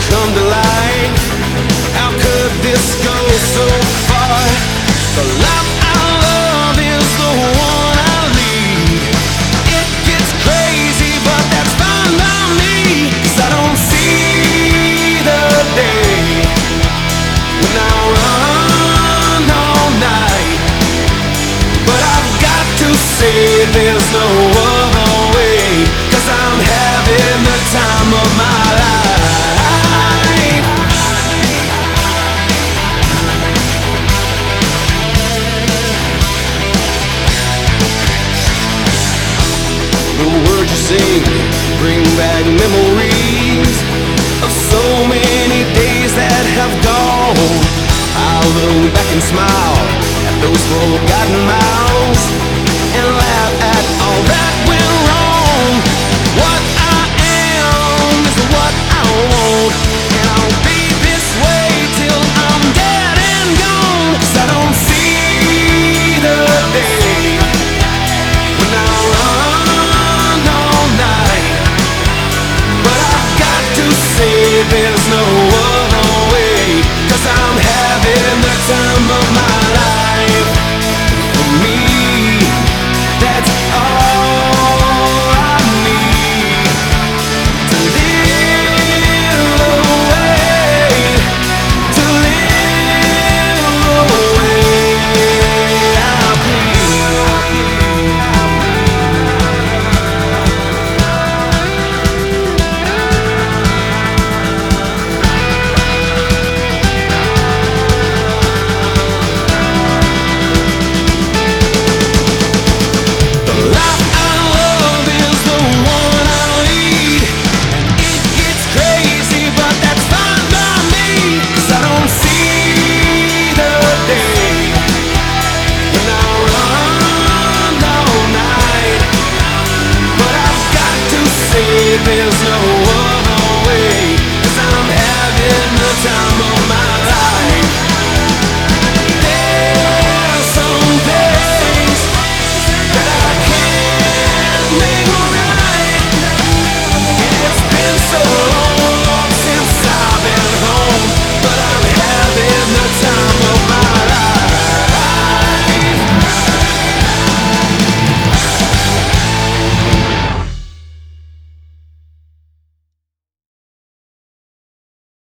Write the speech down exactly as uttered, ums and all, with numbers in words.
come to light. How could this go so far? The life I love is the one I lead. It gets crazy, but that's fine by me, 'cause I don't see the day when I run all night. But I've got to say there's no other way, 'cause I'm having the time of my life. The words you sing bring back memories of so many days that have gone. I look back and smile at those forgotten miles and laugh at all that went wrong. What I am is what I want, and I'll be this way till I'm dead and gone. 'Cause I don't see the day when I run all night. But I've got to say there's no